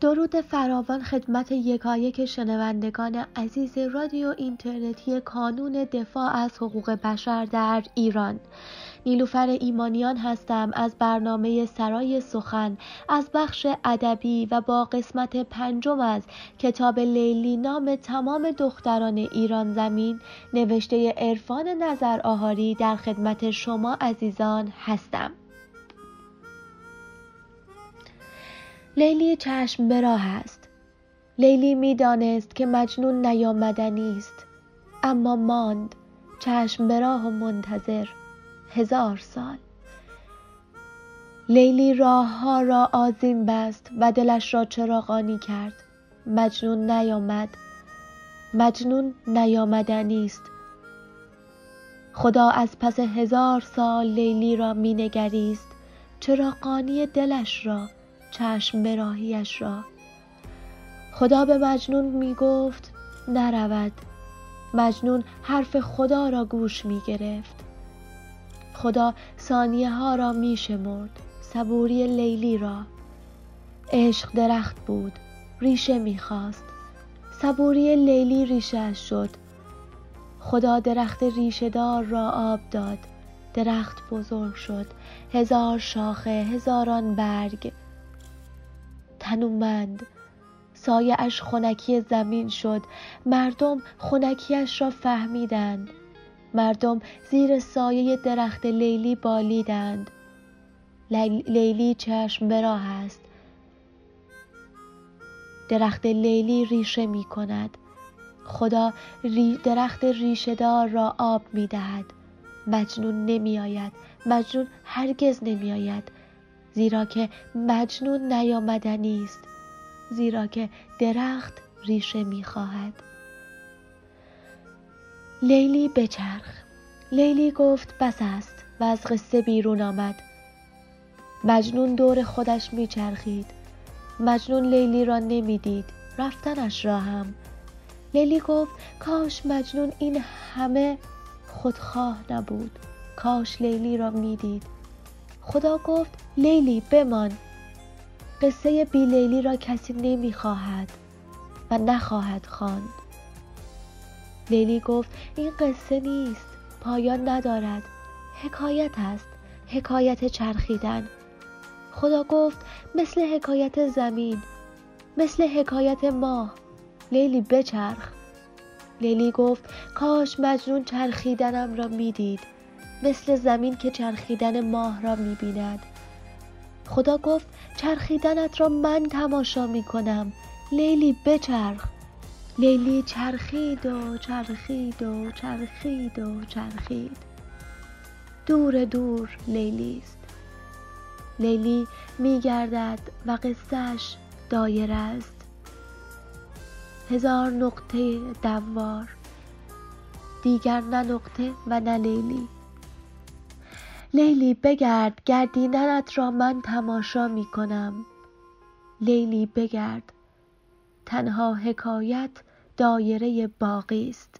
درود فراوان خدمت یکایک شنوندگان عزیز رادیو اینترنتی کانون دفاع از حقوق بشر در ایران. نیلوفر ایمانیان هستم از برنامه سرای سخن از بخش ادبی و با قسمت 5 از کتاب لیلی نام تمام دختران ایران زمین نوشته عرفان نظر آهاری در خدمت شما عزیزان هستم. لیلی چشم به راه است. لیلی می دانست که مجنون نیامدنی است، اما ماند چشم به راه و منتظر 1000 سال. لیلی راه ها را آذین بست و دلش را چراغانی کرد. مجنون نیامد. مجنون نیامدنی است. خدا از پس 1000 سال لیلی را می نگریست، چراغانی دلش را، چشم به راهیش را. خدا به مجنون می گفت نرود. مجنون حرف خدا را گوش می گرفت. خدا ثانیه ها را می شمرد، صبوری لیلی را. عشق درخت بود، ریشه می خواست. صبوری لیلی ریشه شد. خدا درخت ریشه دار را آب داد. درخت بزرگ شد، 1000 شاخه، 1000 برگ. تنومند، سایه اش خنکی زمین شد. مردم خنکیش را فهمیدند. مردم زیر سایه درخت لیلی بالیدند. لیلی چشم به راه است. درخت لیلی ریشه می کند. خدا درخت ریشه دار را آب می دهد. مجنون نمی آید. مجنون هرگز نمی آید. زیرا که مجنون نیامدنی است. زیرا که درخت ریشه می خواهد. لیلی بچرخ. لیلی گفت بس است و از قصه بیرون آمد. مجنون دور خودش می چرخید. مجنون لیلی را نمی دید، رفتنش را هم. لیلی گفت کاش مجنون این همه خودخواه نبود. کاش لیلی را می دید. خدا گفت لیلی بمان. قصه بی لیلی را کسی نمی خواهد و نخواهد خواند. لیلی گفت این قصه نیست، پایان ندارد، حکایت است، حکایت چرخیدن. خدا گفت مثل حکایت زمین، مثل حکایت ماه. لیلی بچرخ. لیلی گفت کاش مجنون چرخیدنم را می دید، مثل زمین که چرخیدن ماه را می بیند. خدا گفت چرخیدنت را من تماشا می کنم. لیلی بچرخ. لیلی چرخید و چرخید و چرخید و چرخید. دور دور لیلی است. لیلی می گردد و قصهش دایره است. 1000 نقطه دوار. دیگر نه نقطه و نه لیلی. لیلی بگرد، گردیدنت را من تماشا می کنم. لیلی بگرد. تنها حکایت دایره باقی است.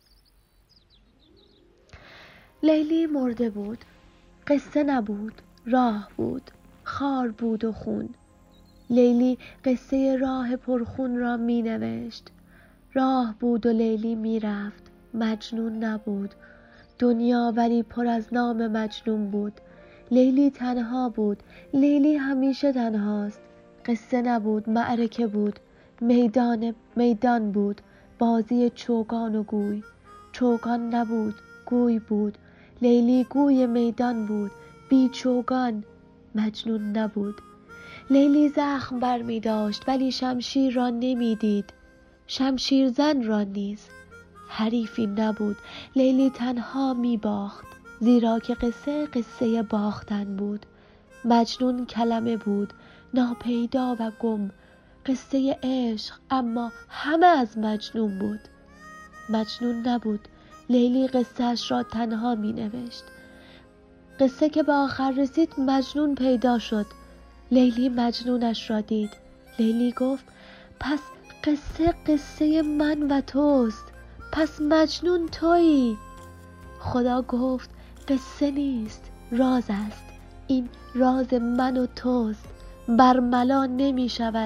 لیلی مرده بود. قصه نبود، راه بود، خار بود و خون. لیلی قصه راه پرخون را می نوشت. راه بود و لیلی می رفت. مجنون نبود. دنیا ولی پر از نام مجنون بود. لیلی تنها بود. لیلی همیشه تنهاست. قصه نبود، معرکه بود. میدان بود. بازی چوگان و گوی. چوگان نبود، گوی بود. لیلی گوی میدان بود. بی چوگان. مجنون نبود. لیلی زخم بر می داشت ولی شمشیر را نمی دید. شمشیر زن را نیز. حریفی نبود. لیلی تنها می باخت، زیرا که قصه باختن بود. مجنون کلمه بود، ناپیدا و گم. قصه عشق اما همه از مجنون بود. مجنون نبود. لیلی قصهش را تنها می نوشت. قصه که به آخر رسید مجنون پیدا شد. لیلی مجنونش را دید. لیلی گفت پس قصه من و توست. پس مجنون تویی. خدا گفت قصه نیست، راز است. این راز من و توست. برملا نمی شود.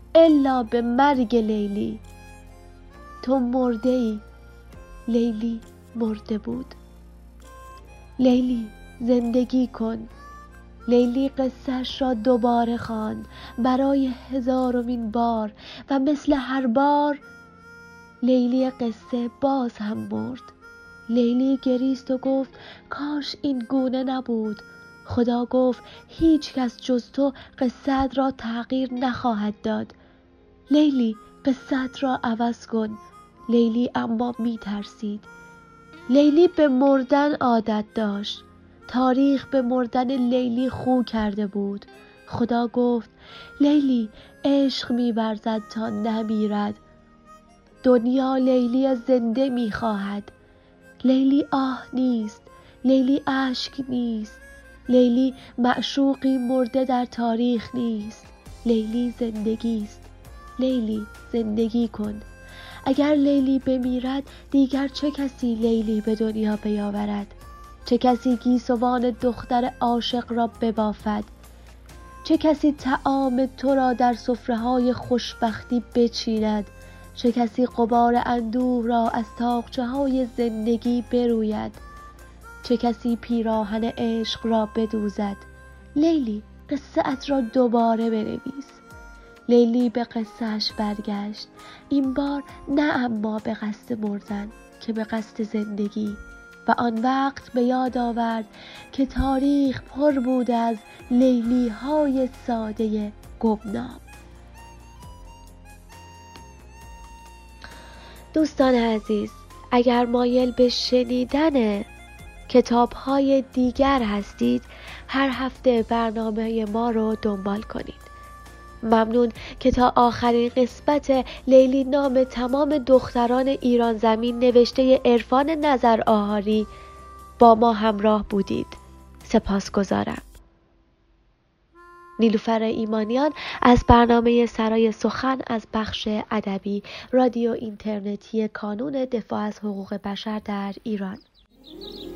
الا به مرگ لیلی. تو مرده ای. لیلی مرده بود. لیلی زندگی کن. لیلی قصهش را دوباره خواند برای 1000مین بار و مثل هر بار لیلی قصه باز هم مرد. لیلی گریست و گفت کاش این گونه نبود. خدا گفت هیچ کس جز تو قصه‌ات را تغییر نخواهد داد. لیلی قصه‌ات را عوض کن. لیلی اما می ترسید. لیلی به مردن عادت داشت. تاریخ به مردن لیلی خو کرده بود. خدا گفت لیلی عشق می ورزد تا نمیرد. دنیا لیلی زنده می خواهد. لیلی آه نیست. لیلی اشک نیست. لیلی معشوقی مرده در تاریخ نیست. لیلی زندگی است. لیلی زندگی کن. اگر لیلی بمیرد دیگر چه کسی لیلی به دنیا بیاورد؟ چه کسی گیسوان دختر عاشق را ببافد؟ چه کسی طعام تو را در سفره‌های خوشبختی بچیند؟ چه کسی غبار اندوه را از طاقچه‌های زندگی بروید؟ چه کسی پیراهن عشق را بدوزد؟ لیلی قصه‌ات را دوباره بنویس. لیلی به قصه‌اش برگشت. این بار نه اما به قصد مردن که به قصد زندگی. و آن وقت به یاد آورد که تاریخ پر بوده از لیلی های ساده گمنام. دوستان عزیز، اگر مایل به شنیدن کتاب های دیگر هستید هر هفته برنامه ما رو دنبال کنید. ممنون که تا آخرین قسمت لیلی نام تمام دختران ایران زمین نوشته عرفان نظر آهاری با ما همراه بودید. سپاسگزارم. نیلوفر ایمانیان از برنامه سرای سخن از بخش ادبی رادیو اینترنتی کانون دفاع از حقوق بشر در ایران.